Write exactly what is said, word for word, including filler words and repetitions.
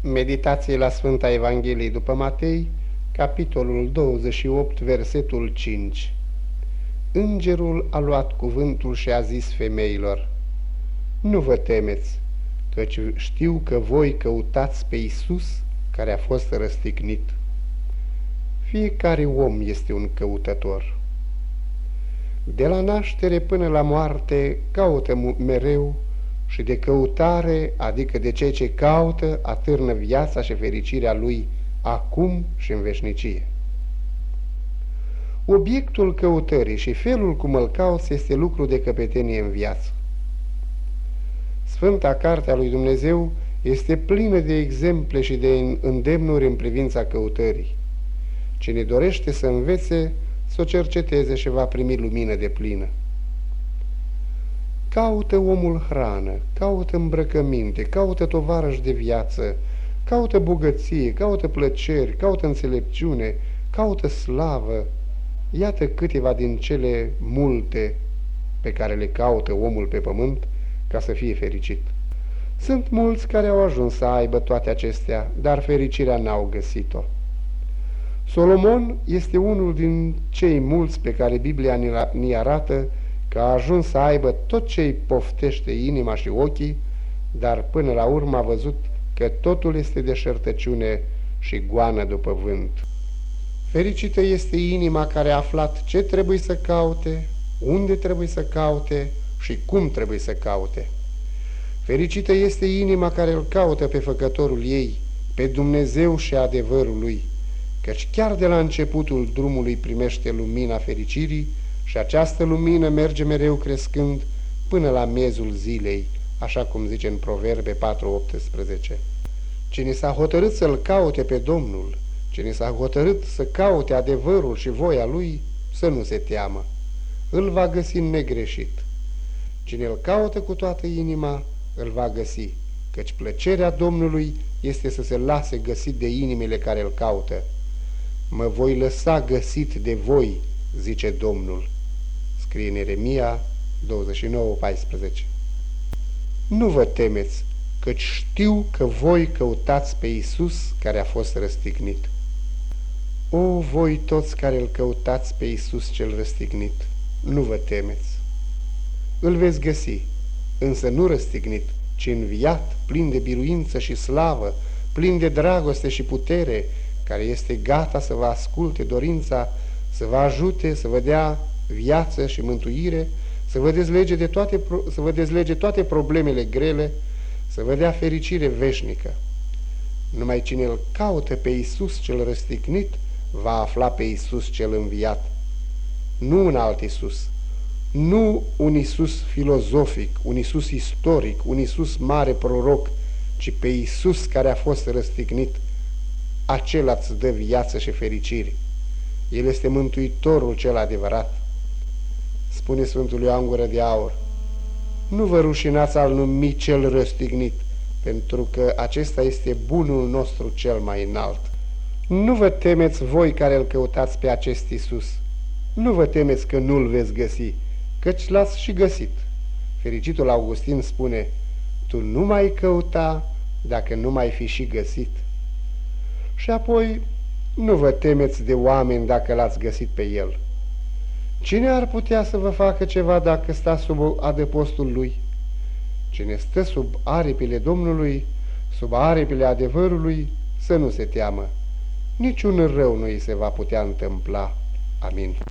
Meditație la Sfânta Evangheliei după Matei, capitolul douăzeci și opt, versetul cinci. Îngerul a luat cuvântul și a zis femeilor: Nu vă temeți, căci știu că voi căutați pe Iisus care a fost răstignit. Fiecare om este un căutător. De la naștere până la moarte caută mereu și de căutare, adică de ceea ce caută, atârnă viața și fericirea lui acum și în veșnicie. Obiectul căutării și felul cum îl cauți este lucru de căpetenie în viață. Sfânta Carte a lui Dumnezeu este plină de exemple și de îndemnuri în privința căutării. Cine dorește să învețe, să o cerceteze și va primi lumină de plină. Caută omul hrană, caută îmbrăcăminte, caută tovarăș de viață, caută bogăție, caută plăceri, caută înțelepciune, caută slavă. Iată câteva din cele multe pe care le caută omul pe pământ ca să fie fericit. Sunt mulți care au ajuns să aibă toate acestea, dar fericirea n-au găsit-o. Solomon este unul din cei mulți pe care Biblia ni arată că a ajuns să aibă tot ce îi poftește inima și ochii, dar până la urmă a văzut că totul este deșertăciune și goană după vânt. Fericită este inima care a aflat ce trebuie să caute, unde trebuie să caute și cum trebuie să caute. Fericită este inima care îl caută pe Făcătorul ei, pe Dumnezeu și adevărul lui, căci chiar de la începutul drumului primește lumina fericirii și această lumină merge mereu crescând până la miezul zilei, așa cum zice în Proverbe patru optsprezece. Cine s-a hotărât să-L caute pe Domnul, cine s-a hotărât să caute adevărul și voia Lui, să nu se teamă. Îl va găsi negreșit. Cine îl caută cu toată inima, îl va găsi, căci plăcerea Domnului este să se lase găsit de inimile care îl caută. Mă voi lăsa găsit de voi, zice Domnul. Scrie în Ieremia douăzeci și nouă paisprezece. Nu vă temeți, căci știu că voi căutați pe Iisus care a fost răstignit. O, voi toți care îl căutați pe Iisus cel răstignit, nu vă temeți. Îl veți găsi, însă nu răstignit, ci înviat, plin de biruință și slavă, plin de dragoste și putere, care este gata să vă asculte dorința, să vă ajute, să vă dea viață și mântuire, să vă dezlege, de toate, să vă dezlege toate problemele grele, să vă dea fericire veșnică. Numai cine îl caută pe Iisus cel răstignit va afla pe Iisus cel înviat. Nu un alt Iisus, nu un Iisus filozofic, un Iisus istoric, un Iisus mare proroc, ci pe Iisus care a fost răstignit. Acela îți dă viață și fericire. El este Mântuitorul cel adevărat. Spune Sfântul Ioan Gură de Aur: Nu vă rușinați al numi cel răstignit, pentru că acesta este bunul nostru cel mai înalt. Nu vă temeți voi care îl căutați pe acest Iisus. Nu vă temeți că nu-l veți găsi, căci l-ați și găsit. Fericitul Augustin spune: Tu nu mai căuta dacă nu mai fi și găsit. Și apoi, nu vă temeți de oameni dacă l-ați găsit pe el. Cine ar putea să vă facă ceva dacă sta sub adăpostul lui? Cine stă sub aripile Domnului, sub aripile adevărului, să nu se teamă. Niciun rău nu îi se va putea întâmpla. Amin.